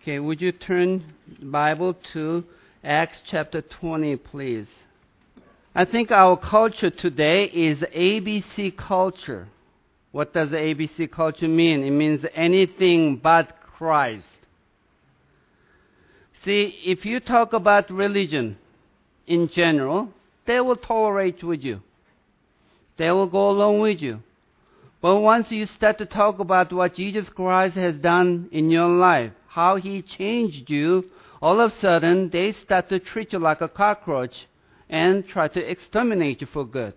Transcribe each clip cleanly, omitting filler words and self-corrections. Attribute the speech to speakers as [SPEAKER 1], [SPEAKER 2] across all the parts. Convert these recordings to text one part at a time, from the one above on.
[SPEAKER 1] Okay, would you turn the Bible to Acts chapter 20, please? I think our culture today is ABC culture. What does ABC culture mean? It means anything but Christ. See, if you talk about religion in general, they will tolerate with you. They will go along with you. But once you start to talk about what Jesus Christ has done in your life, how He changed you, all of a sudden they start to treat you like a cockroach and try to exterminate you for good.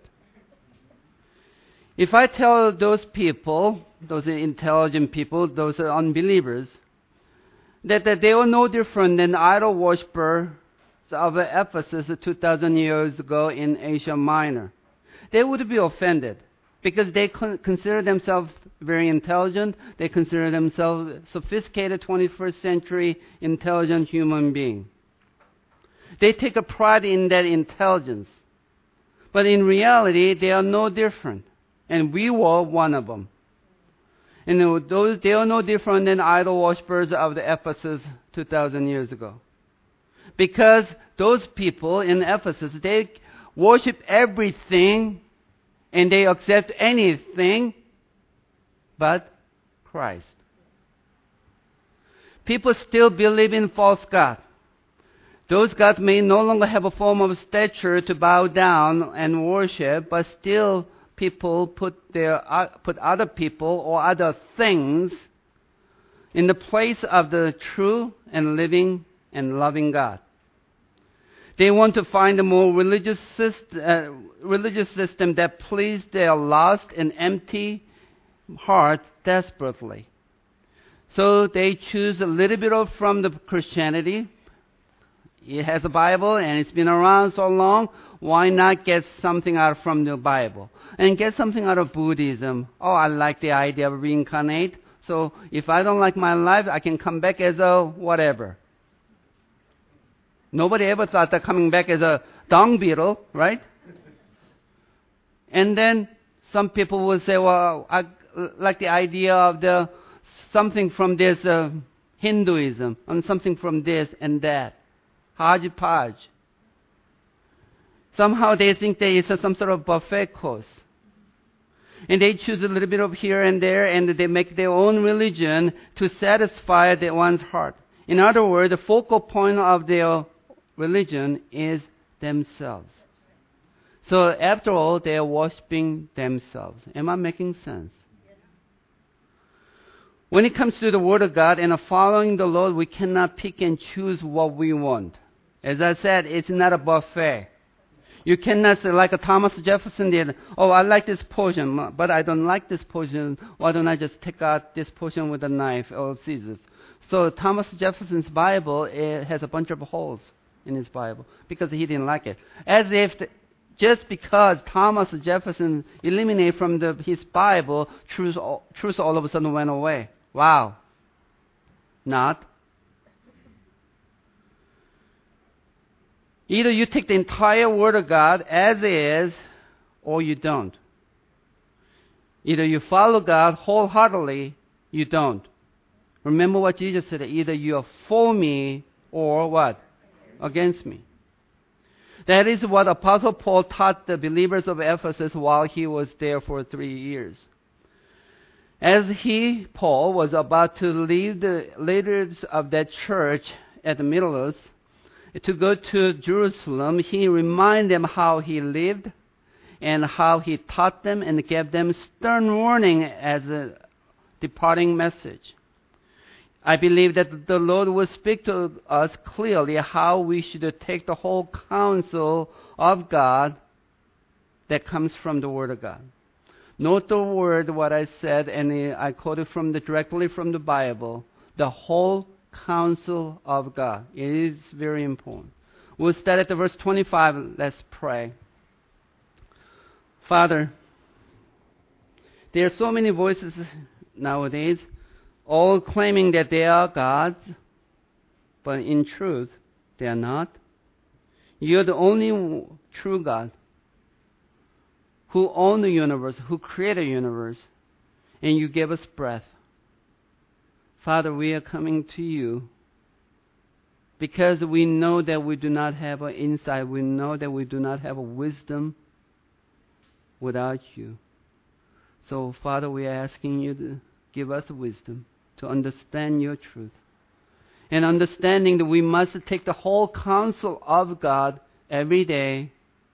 [SPEAKER 1] If I tell those people, those intelligent people, those unbelievers, that they were no different than idol worshippers of Ephesus 2,000 years ago in Asia Minor, they would be offended because they consider themselves very intelligent. They consider themselves sophisticated 21st century intelligent human being. They take a pride in that intelligence. But in reality, they are no different. And we were one of them. And they are no different than idol worshippers of the Ephesus 2,000 years ago. Because those people in Ephesus, they worship everything and they accept anything but Christ. People still believe in false gods. Those gods may no longer have a form of stature to bow down and worship, but still people put other people or other things in the place of the true and living and loving God. They want to find a more religious system that pleases their lost and empty heart desperately. So they choose a little bit from the Christianity. It has a Bible and it's been around so long. Why not get something out from the Bible? And get something out of Buddhism. Oh, I like the idea of reincarnate. So if I don't like my life, I can come back as a whatever. Nobody ever thought that coming back as a dung beetle, right? And then some people will say, well, I like the idea of something from this Hinduism and something from this and that. Hodgepodge. Somehow they think there is some sort of buffet course. And they choose a little bit of here and there, and they make their own religion to satisfy one's heart. In other words, the focal point of their religion is themselves. So after all, they are worshiping themselves. Am I making sense? When it comes to the Word of God and following the Lord, we cannot pick and choose what we want. As I said, it's not a buffet. You cannot say like Thomas Jefferson did, oh, I like this portion, but I don't like this portion. Why don't I just take out this portion with a knife or scissors? So Thomas Jefferson's Bible, it has a bunch of holes in his Bible because he didn't like it. As if just because Thomas Jefferson eliminated from his Bible, truth all of a sudden went away. Wow. Not. Either you take the entire Word of God as is, or you don't. Either you follow God wholeheartedly, you don't. Remember what Jesus said, either you are for me or what? Against me. That is what Apostle Paul taught the believers of Ephesus while he was there for 3 years. As Paul, was about to leave the leaders of that church at the Middle East to go to Jerusalem, he reminded them how he lived and how he taught them and gave them stern warning as a departing message. I believe that the Lord will speak to us clearly how we should take the whole counsel of God that comes from the Word of God. Note the word, what I said, and I quoted directly from the Bible, the whole counsel of God. It is very important. We'll start at the verse 25. Let's pray. Father, there are so many voices nowadays, all claiming that they are gods, but in truth, they are not. You're the only true God who owns the universe, who created the universe, and you gave us breath. Father, we are coming to you Because we know that we do not have an insight. We know that we do not have a wisdom without you. So, Father, we are asking you to give us wisdom to understand your truth. And understanding that we must take the whole counsel of God every day,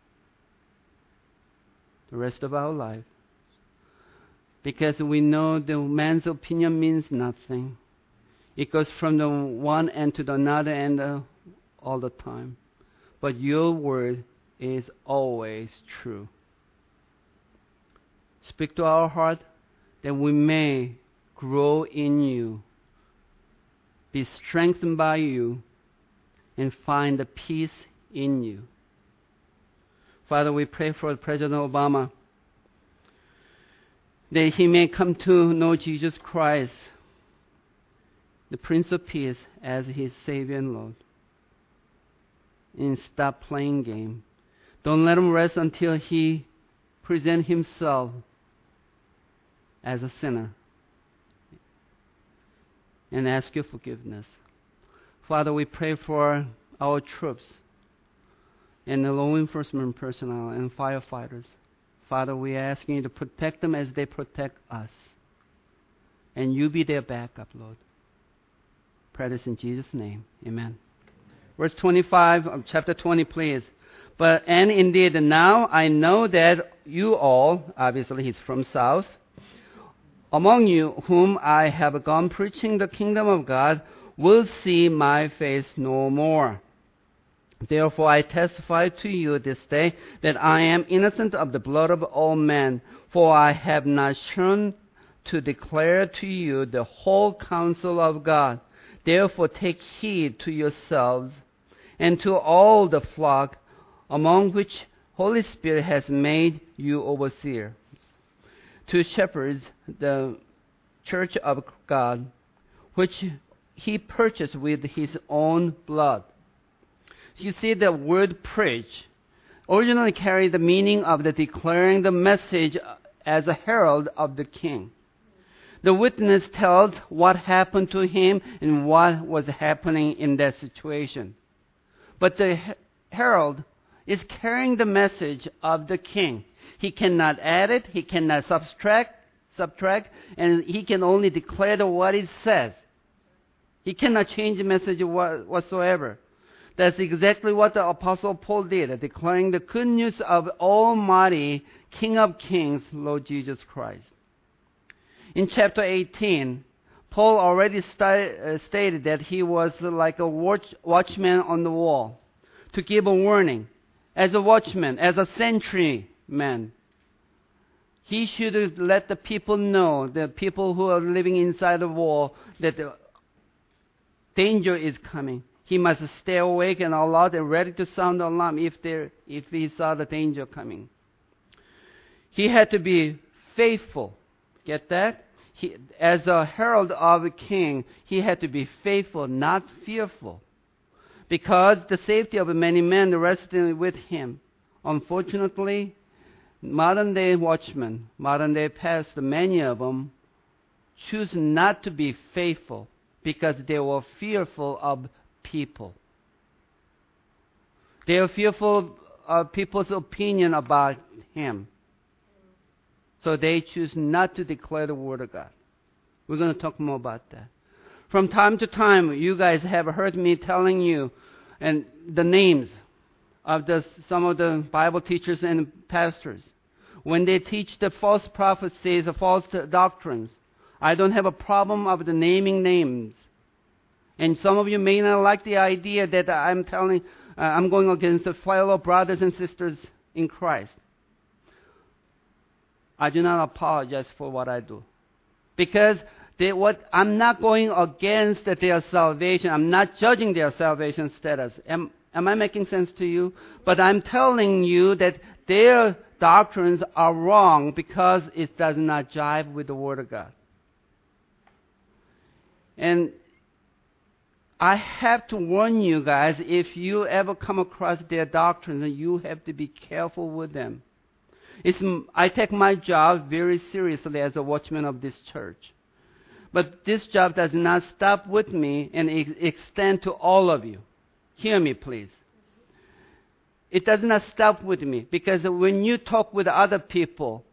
[SPEAKER 1] the rest of our life. Because we know that man's opinion means nothing. It goes from the one end to the another end all the time. But your word is always true. Speak to our heart that we may grow in you, be strengthened by you, and find the peace in you. Father, we pray for President Obama, that he may come to know Jesus Christ, the Prince of Peace, as his Savior and Lord. And stop playing game. Don't let him rest until he presents himself as a sinner and ask your forgiveness. Father, we pray for our troops and the law enforcement personnel and firefighters. Father, we are asking you to protect them as they protect us. And you be their backup, Lord. Pray this in Jesus' name. Amen. Verse 25 of chapter 20, please. And indeed, now I know that you all, obviously he's from south, among you whom I have gone preaching the kingdom of God, will see my face no more. Therefore I testify to you this day that I am innocent of the blood of all men, for I have not shun to declare to you the whole counsel of God. Therefore take heed to yourselves and to all the flock among which Holy Spirit has made you overseers, to shepherds the church of God, which he purchased with his own blood. You see, the word preach originally carried the meaning of the declaring the message as a herald of the king. The witness tells what happened to him and what was happening in that situation. But the herald is carrying the message of the king. He cannot add it, he cannot subtract, and he can only declare what it says. He cannot change the message whatsoever. That's exactly what the Apostle Paul did, declaring the good news of Almighty King of Kings, Lord Jesus Christ. In chapter 18, Paul already stated that he was like a watchman on the wall to give a warning. As a watchman, as a sentryman, he should let the people know, the people who are living inside the wall, that the danger is coming. He must stay awake and alert and ready to sound the alarm if he saw the danger coming. He had to be faithful. Get that? As a herald of a king, he had to be faithful, not fearful, because the safety of many men rested with him. Unfortunately, modern-day watchmen, modern-day pastors, many of them choose not to be faithful because they were fearful of people. They are fearful of people's opinion about him. So they choose not to declare the word of God. We're going to talk more about that. From time to time, you guys have heard me telling you and the names of some of the Bible teachers and pastors. When they teach the false prophecies, the false doctrines, I don't have a problem of the naming names. And some of you may not like the idea that I'm going against the fellow brothers and sisters in Christ. I do not apologize for what I do. Because I'm not going against their salvation. I'm not judging their salvation status. Am I making sense to you? But I'm telling you that their doctrines are wrong because it does not jive with the Word of God. And I have to warn you guys, if you ever come across their doctrines, you have to be careful with them. I take my job very seriously as a watchman of this church. But this job does not stop with me and extend to all of you. Hear me, please. It does not stop with me, because when you talk with other people,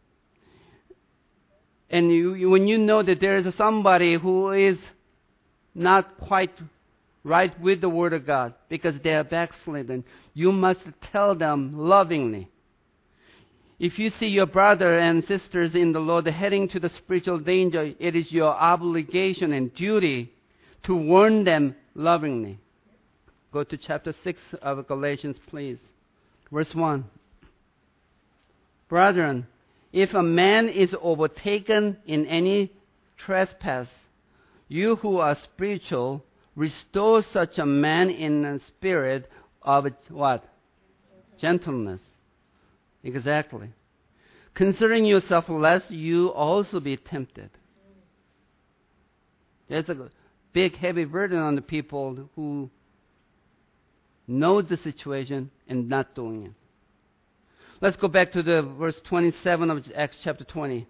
[SPEAKER 1] and when you know that there is somebody who is not quite right with the Word of God because they are backslidden, you must tell them lovingly. If you see your brother and sisters in the Lord heading to the spiritual danger, it is your obligation and duty to warn them lovingly. Go to chapter 6 of Galatians, please. Verse 1. Brethren, if a man is overtaken in any trespass, you who are spiritual, restore such a man in a spirit of what? Gentleness. Exactly. Considering yourself, lest you also be tempted. There's a big, heavy burden on the people who know the situation and not doing it. Let's go back to the verse 27 of Acts chapter 20.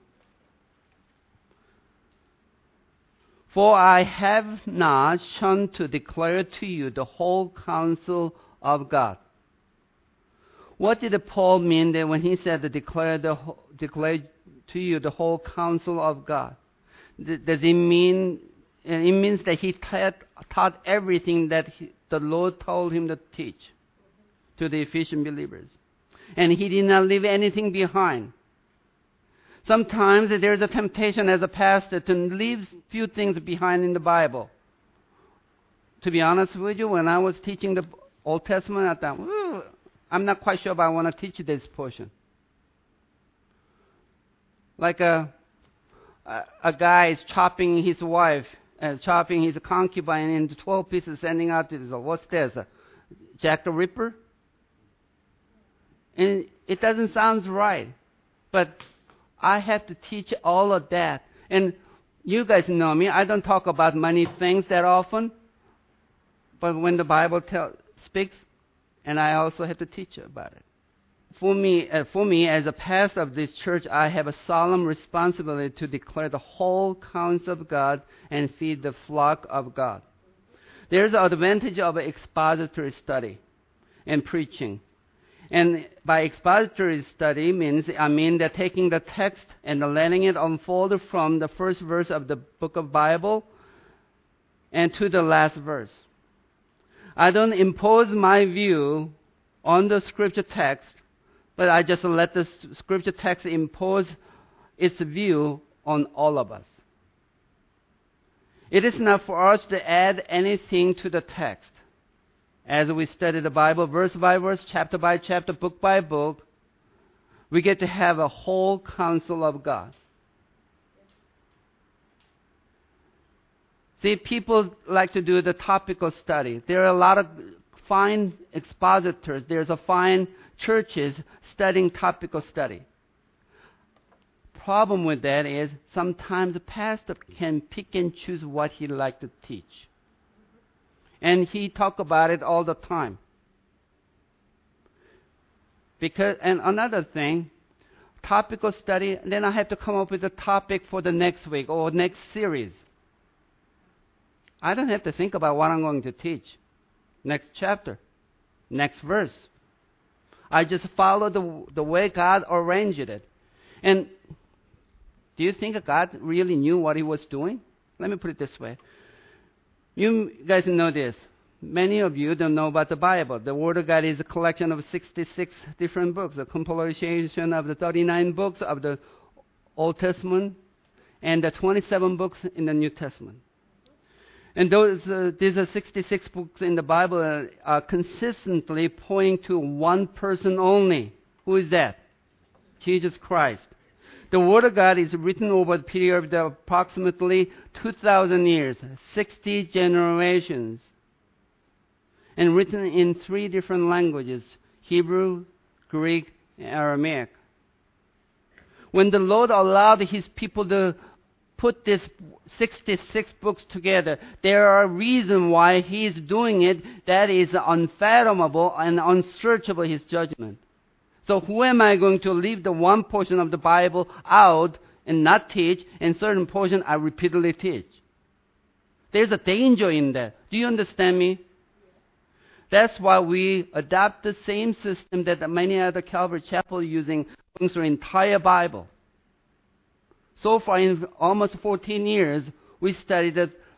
[SPEAKER 1] For I have not shunned to declare to you the whole counsel of God. What did Paul mean that when he said to declare to you the whole counsel of God? Does it mean? It means that he taught everything that the Lord told him to teach to the Ephesian believers, and he did not leave anything behind. Sometimes there is a temptation as a pastor to leave few things behind in the Bible. To be honest with you, when I was teaching the Old Testament, I thought, I'm not quite sure if I want to teach this portion. Like a guy is chopping his wife, chopping his concubine into 12 pieces, sending out to what's this? Jack the Ripper? And it doesn't sound right. But I have to teach all of that. And you guys know me. I don't talk about many things that often. But when the Bible speaks, and I also have to teach about it. For me, as a pastor of this church, I have a solemn responsibility to declare the whole counsel of God and feed the flock of God. There's an advantage of expository study and preaching. And by expository study I mean that taking the text and letting it unfold from the first verse of the book of Bible and to the last verse. I don't impose my view on the scripture text, but I just let the scripture text impose its view on all of us. It is not for us to add anything to the text. As we study the Bible verse by verse, chapter by chapter, book by book, we get to have a whole counsel of God. See, people like to do the topical study. There are a lot of fine expositors. There's a fine churches studying topical study. Problem with that is sometimes the pastor can pick and choose what he like to teach. And he talk about it all the time. And another thing, topical study, then I have to come up with a topic for the next week or next series. I don't have to think about what I'm going to teach. Next chapter, next verse. I just follow the way God arranged it. And do you think God really knew what he was doing? Let me put it this way. You guys know this. Many of you don't know about the Bible. The Word of God is a collection of 66 different books, a compilation of the 39 books of the Old Testament and the 27 books in the New Testament. And these are 66 books in the Bible are consistently pointing to one person only. Who is that? Jesus Christ. The Word of God is written over the period of approximately 2,000 years, 60 generations, and written in 3 different languages, Hebrew, Greek, and Aramaic. When the Lord allowed His people to put these 66 books together, there are reasons why He is doing it that is unfathomable and unsearchable, His judgment. So who am I going to leave the one portion of the Bible out and not teach, and certain portion I repeatedly teach? There's a danger in that. Do you understand me? That's why we adopt the same system that many other Calvary Chapel using, going through the entire Bible. So far, in almost 14 years, we studied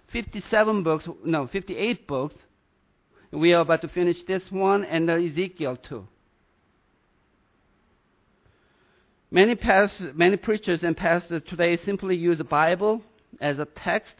[SPEAKER 1] 58 books. We are about to finish this one and Ezekiel too. Many preachers and pastors today simply use the Bible as a text,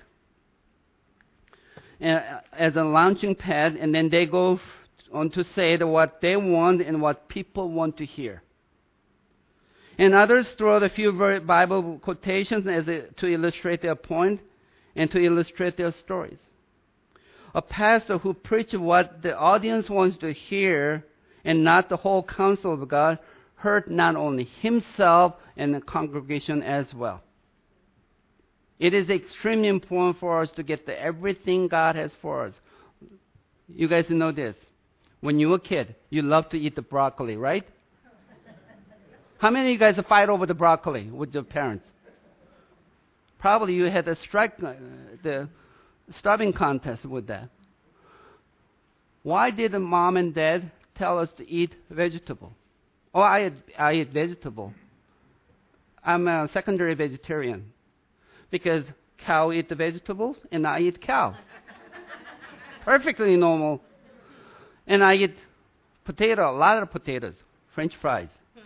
[SPEAKER 1] as a launching pad, and then they go on to say what they want and what people want to hear. And others throw a few Bible quotations to illustrate their point and to illustrate their stories. A pastor who preaches what the audience wants to hear and not the whole counsel of God hurt not only himself and the congregation as well. It is extremely important for us to get everything God has for us. You guys know this. When you were a kid, you loved to eat the broccoli, right? How many of you guys fight over the broccoli with your parents? Probably you had the starving contest with that. Why did the mom and dad tell us to eat vegetable? Oh, I eat vegetable. I'm a secondary vegetarian because cow eat the vegetables and I eat cow. Perfectly normal. And I eat a lot of potatoes, French fries.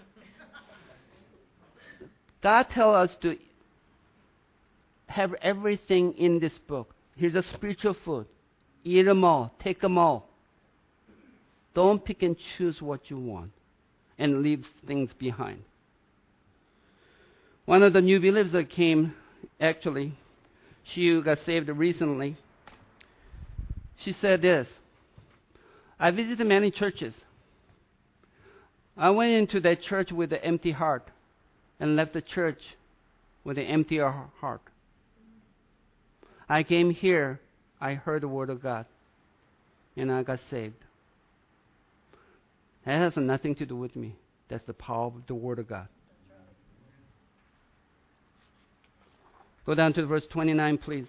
[SPEAKER 1] God tells us to have everything in this book. Here's a spiritual food. Eat them all. Take them all. Don't pick and choose what you want and leave things behind. One of the new believers that came, actually, she got saved recently. She said this: I visited many churches. I went into that church with an empty heart and left the church with an empty heart. I came here, I heard the word of God, and I got saved. That has nothing to do with me. That's the power of the word of God. Go down to verse 29, please.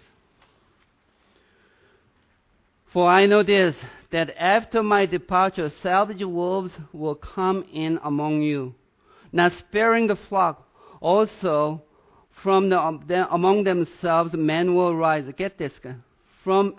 [SPEAKER 1] For I know this, that after my departure, savage wolves will come in among you, not sparing the flock. Also, from among themselves, men will rise. Get this, from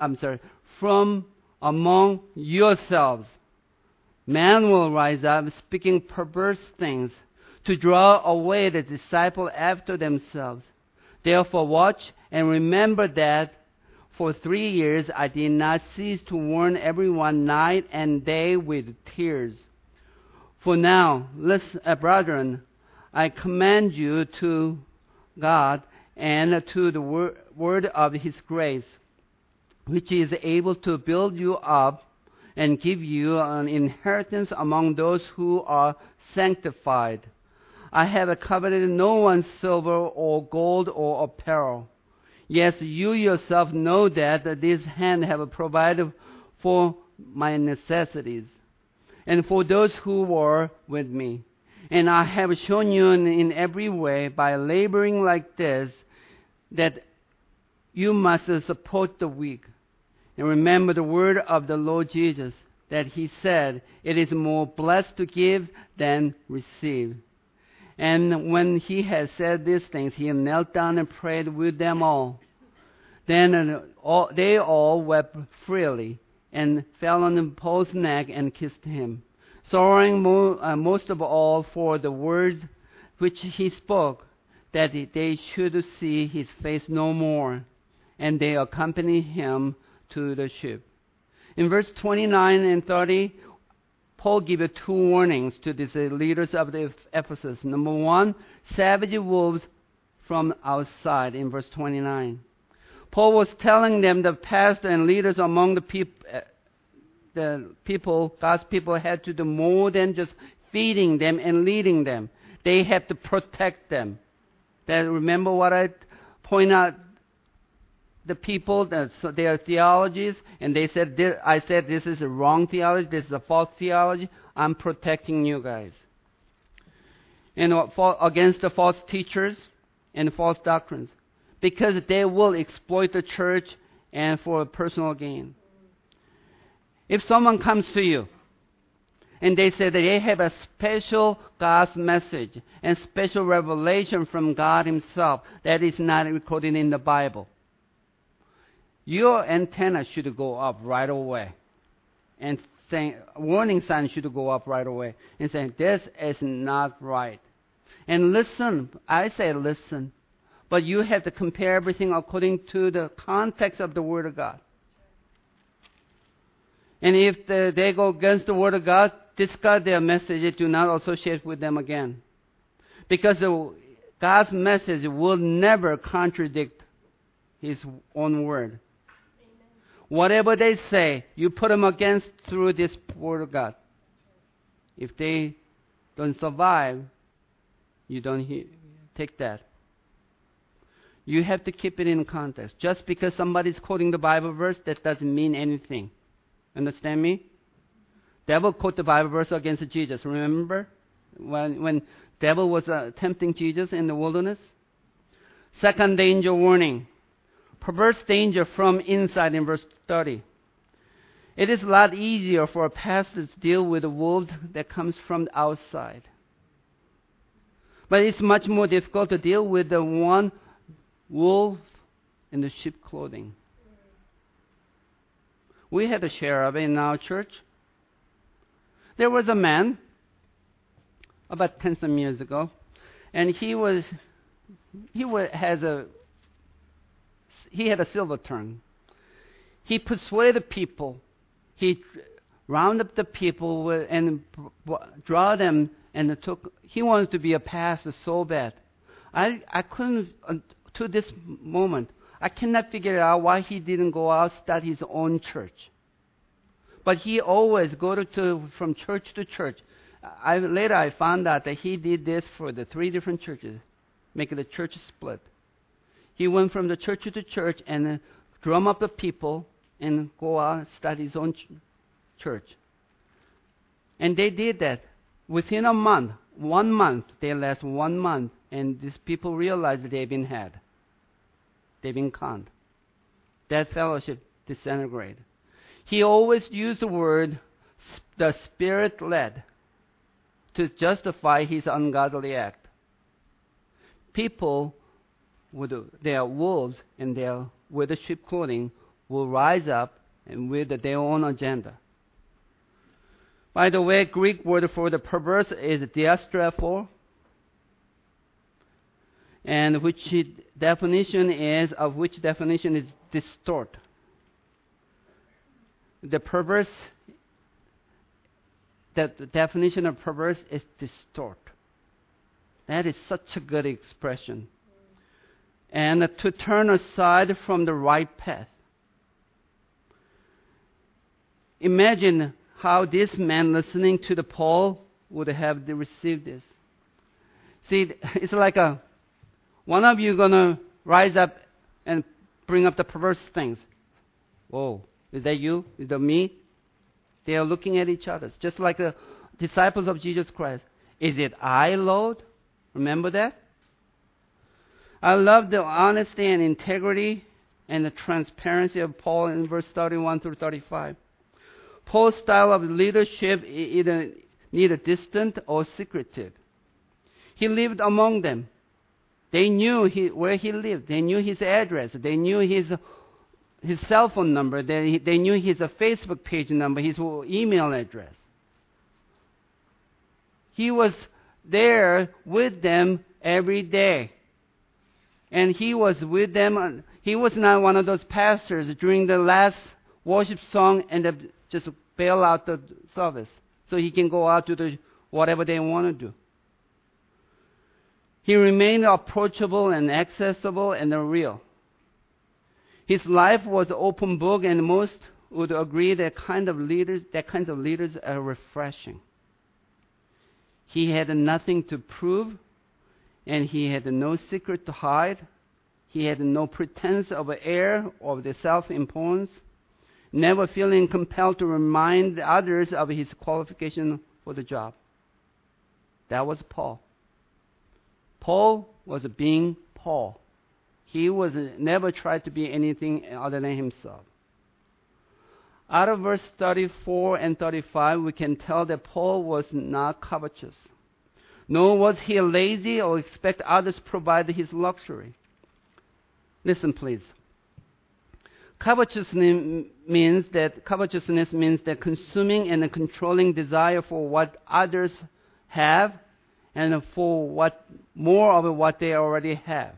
[SPEAKER 1] among yourselves, men will rise up, speaking perverse things, to draw away the disciple after themselves. Therefore, watch and remember that for 3 years I did not cease to warn everyone night and day with tears. For now, listen, brethren, I commend you to God and to the word of His grace, which is able to build you up and give you an inheritance among those who are sanctified. I have coveted no one's silver or gold or apparel. Yes, you yourself know that these hands have provided for my necessities and for those who were with me. And I have shown you in every way by laboring like this that you must support the weak. And remember the word of the Lord Jesus, that He said, it is more blessed to give than receive. And when He had said these things, He knelt down and prayed with them all. Then they all wept freely and fell on Paul's neck and kissed him, sorrowing most of all for the words which he spoke, that they should see his face no more. And they accompanied him to the ship. In verse 29 and 30, Paul gives 2 warnings to these leaders of the Ephesus. Number 1, savage wolves from outside, in verse 29. Paul was telling them, the pastor and leaders among the people, God's people, had to do more than just feeding them and leading them. They have to protect them. Remember what I point out? The people, their theologies, and I said this is a wrong theology, this is a false theology. I'm protecting you guys. And against the false teachers and false doctrines, because they will exploit the church and for personal gain. If someone comes to you and they say that they have a special God's message and special revelation from God Himself that is not recorded in the Bible, your antenna should go up right away, and warning sign should go up right away, and saying this is not right. And listen, I say listen, but you have to compare everything according to the context of the Word of God. And if they go against the Word of God, discard their message. Do not associate with them again. Because God's message will never contradict His own Word. Amen. Whatever they say, you put them against through this Word of God. If they don't survive, you don't take that. You have to keep it in context. Just because somebody's quoting the Bible verse, that doesn't mean anything. Understand me? Devil quote the Bible verse against Jesus. Remember when devil was tempting Jesus in the wilderness? Second danger warning. Perverse danger from inside in verse 30. It is a lot easier for a pastor to deal with the wolves that comes from the outside. But it's much more difficult to deal with the one wolf in the sheep clothing. We had a sheriff in our church. There was a man about 10 some years ago, and he had a silver tongue. He persuaded people. He rounded up the people and draw them, and he wanted to be a pastor so bad. I couldn't, to this moment, I cannot figure out why he didn't go out start his own church. But he always from church to church. Later I found out that he did this for the 3 different churches, making the church split. He went from the church to church and drum up the people and go out and start his own church. And they did that. Within a month, 1 month, they last 1 month, and these people realized that they've been had. They've been conned. That fellowship disintegrated. He always used the word, the Spirit led, to justify his ungodly act. People with their wolves and with the sheep clothing will rise up and with their own agenda. By the way, Greek word for the perverse is diastrepho, and which definition is distort. The definition of perverse is distort. That is such a good expression. And to turn aside from the right path. Imagine how this man listening to Paul would have received this. See, it's like one of you going to rise up and bring up the perverse things. Whoa, is that you? Is that me? They are looking at each other, just like the disciples of Jesus Christ. Is it I, Lord? Remember that? I love the honesty and integrity and the transparency of Paul in verse 31 through 35. Paul's style of leadership is neither distant or secretive. He lived among them. They knew where he lived. They knew his address. They knew his cell phone number. They knew his Facebook page number, his email address. He was there with them every day. And he was with them. He was not one of those pastors during the last worship song and just bail out the service so he can go out to do whatever they want to do. He remained approachable and accessible and real. His life was an open book, and most would agree that kinds of leaders are refreshing. He had nothing to prove, and he had no secret to hide. He had no pretense of air or the self-importance, never feeling compelled to remind others of his qualification for the job. That was Paul. Paul was being Paul. He was never tried to be anything other than himself. Out of verse 34 and 35, we can tell that Paul was not covetous. Nor was he lazy or expect others to provide his luxury. Listen, please. Covetousness means that consuming and controlling desire for what others have and for what more of what they already have.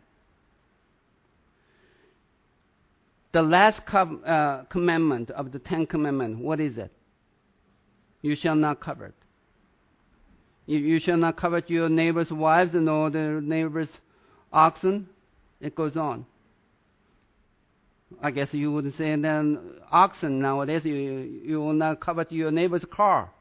[SPEAKER 1] The last commandment of the 10 Commandments, what is it? You shall not covet. You shall not covet your neighbor's wives nor the neighbor's oxen. It goes on. I guess you would say then oxen nowadays, you will not covet your neighbor's car.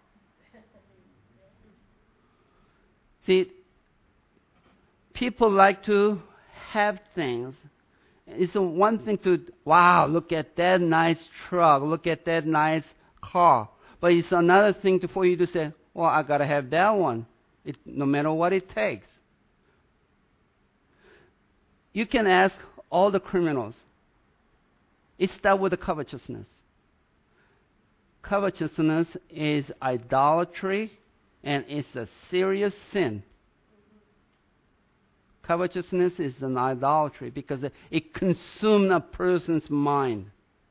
[SPEAKER 1] See, people like to have things. It's one thing to, wow, look at that nice truck, look at that nice car. But it's another thing for you to say, well, I got to have that one, no matter what it takes. You can ask all the criminals. It starts with the covetousness. Covetousness is idolatry, and it's a serious sin. Covetousness is an idolatry because it consumes a person's mind.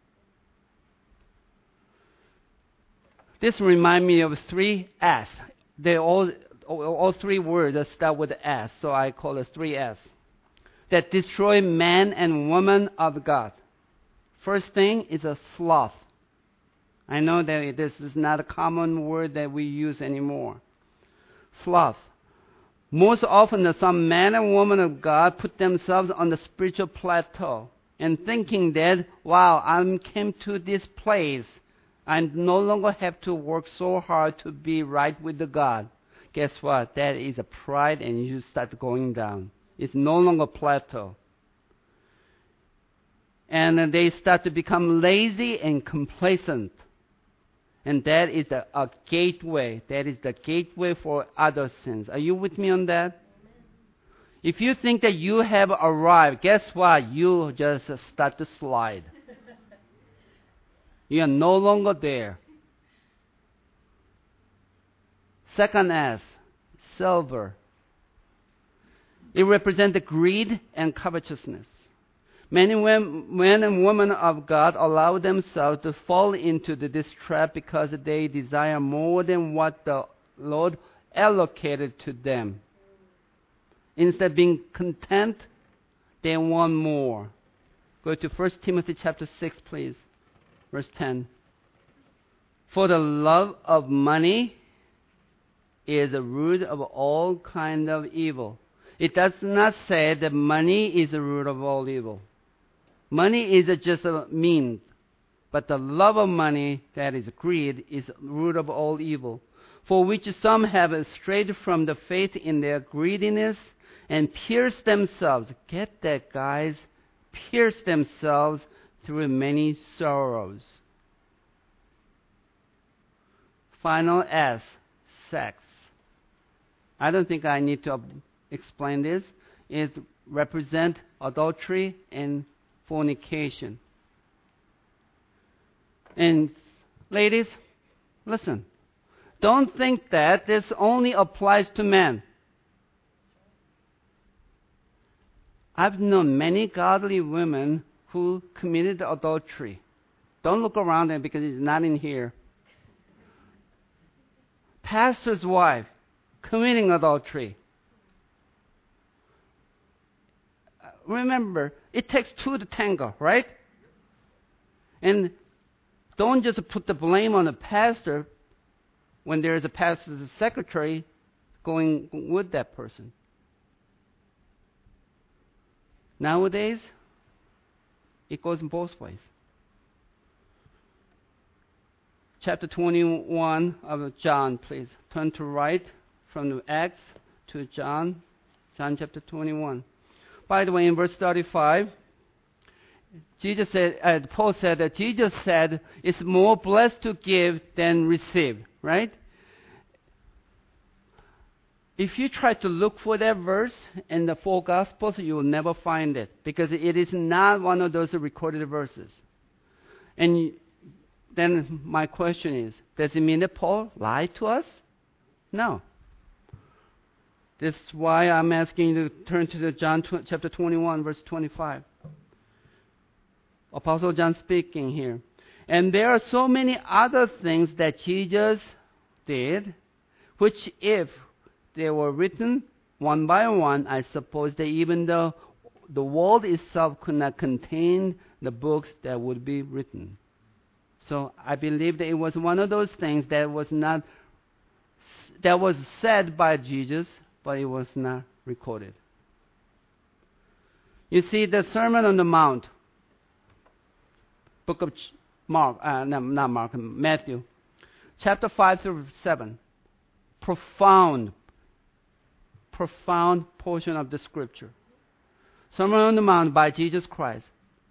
[SPEAKER 1] This reminds me of 3 S. They all 3 words that start with S, so I call it 3S. That destroy man and woman of God. First thing is a sloth. I know that this is not a common word that we use anymore. Sloth. Most often, some man and woman of God put themselves on the spiritual plateau and thinking that, wow, I came to this place. I no longer have to work so hard to be right with the God. Guess what? That is a pride, and you start going down. It's no longer plateau. And they start to become lazy and complacent. And that is a gateway. That is the gateway for other sins. Are you with me on that? If you think that you have arrived, guess what? You just start to slide. You are no longer there. Second S, silver. It represents the greed and covetousness. Many men and women of God allow themselves to fall into this trap because they desire more than what the Lord allocated to them. Instead of being content, they want more. Go to 1 Timothy chapter 6, please. Verse 10. For the love of money is the root of all kind of evil. It does not say that money is the root of all evil. Money is just a means, but the love of money, that is greed, is the root of all evil, for which some have strayed from the faith in their greediness and pierced themselves. Get that, guys? Pierced themselves through many sorrows. Final S, sex. I don't think I need to explain this. It represents adultery and fornication. And ladies, listen. Don't think that this only applies to men. I've known many godly women who committed adultery. Don't look around there because it's not in here. Pastor's wife committing adultery. Remember, it takes 2 to tango, right? And don't just put the blame on the pastor when there is a pastor's secretary going with that person. Nowadays, it goes in both ways. Chapter 21 of John, please. Turn to right from the Acts to John chapter 21. By the way, in verse 35, Paul said that Jesus said, it's more blessed to give than receive, right? If you try to look for that verse in the 4 Gospels, you will never find it because it is not one of those recorded verses. And then my question is, does it mean that Paul lied to us? No. This is why I'm asking you to turn to the John chapter 21, verse 25. Apostle John speaking here. And there are so many other things that Jesus did, which if they were written one by one, I suppose that even though the world itself could not contain the books that would be written. So I believe that it was one of those things that was said by Jesus, but it was not recorded. You see, the Sermon on the Mount, book of Matthew, chapter 5 through 7, profound portion of the scripture. Sermon on the Mount by Jesus Christ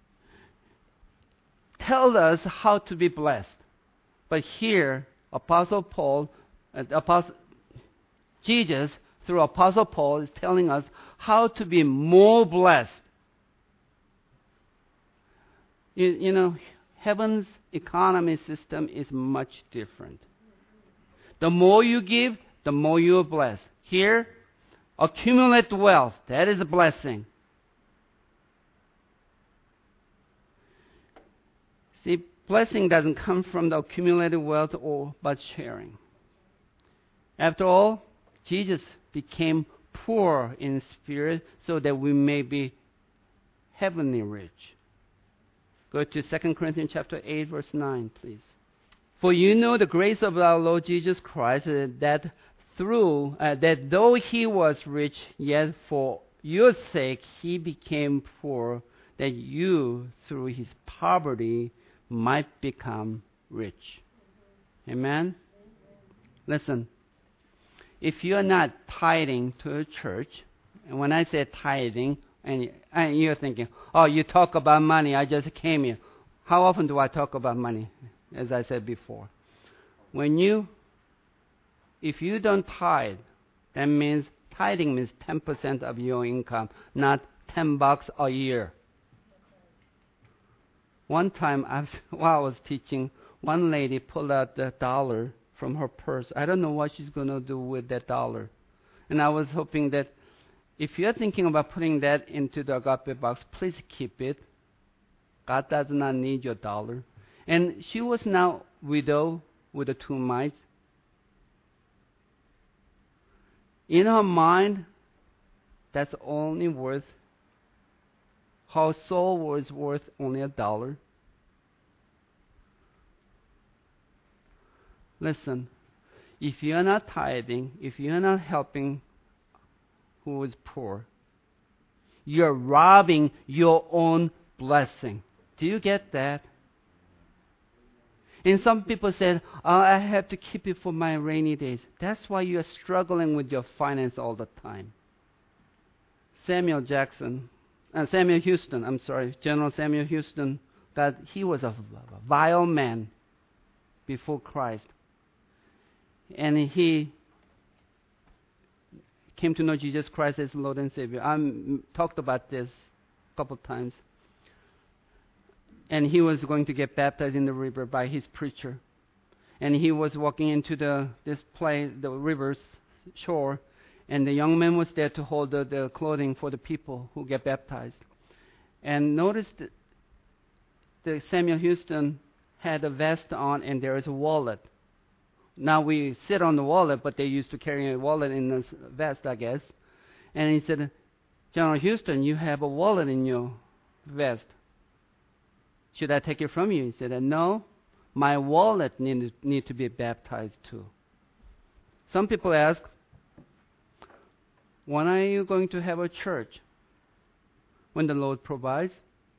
[SPEAKER 1] tells us how to be blessed. But here, Jesus, through Apostle Paul, is telling us how to be more blessed. You know, heaven's economy system is much different. The more you give, the more you are blessed. Here, accumulate wealth. That is a blessing. See, blessing doesn't come from the accumulated wealth but sharing. After all, Jesus became poor in spirit so that we may be heavenly rich. Go to 2 Corinthians chapter 8, verse 9, please. For you know the grace of our Lord Jesus Christ, that though he was rich, yet for your sake he became poor, that you through his poverty might become rich. Amen? Listen, if you're not tithing to a church, and when I say tithing, and you're thinking, oh, you talk about money, I just came here. How often do I talk about money? As I said before. If you don't tithe, that means tithing means 10% of your income, not $10 a year. One time, while I was teaching, one lady pulled out the dollar from her purse. I don't know what she's going to do with that dollar. And I was hoping that if you're thinking about putting that into the agape box, please keep it. God does not need your dollar. And she was now widow with the 2 mites. In her mind, that's only worth, her soul was worth only $1. Listen, if you're not tithing, if you're not helping who is poor, you're robbing your own blessing. Do you get that? And some people say, oh, I have to keep it for my rainy days. That's why you're struggling with your finance all the time. General Samuel Houston, he was a vile man before Christ. And he came to know Jesus Christ as Lord and Savior. I talked about this a couple of times. And he was going to get baptized in the river by his preacher. And he was walking into the river's shore, and the young man was there to hold the clothing for the people who get baptized. And notice that Samuel Houston had a vest on, and there is a wallet. Now we sit on the wallet, but they used to carry a wallet in this vest, I guess. And he said, General Houston, you have a wallet in your vest. Should I take it from you? He said, no, my wallet need to be baptized too. Some people ask, when are you going to have a church? When the Lord provides?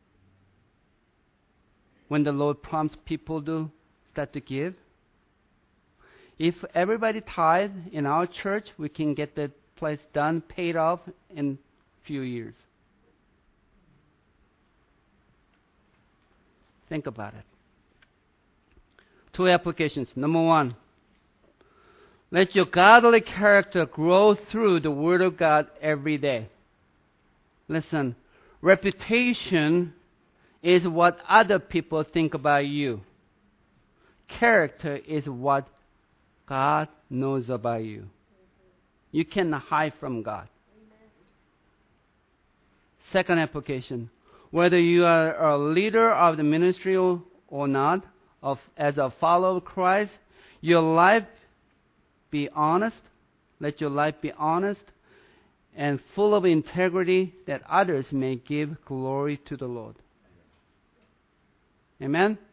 [SPEAKER 1] When the Lord prompts people to start to give? If everybody tithe in our church, we can get the place done, paid off in a few years. Think about it. 2 applications. Number 1, let your godly character grow through the Word of God every day. Listen, reputation is what other people think about you. character is what God knows about you. You cannot hide from God. Second application, whether you are a leader of the ministry or not, as a follower of Christ, your life be honest. Let your life be honest and full of integrity, that others may give glory to the Lord. Amen?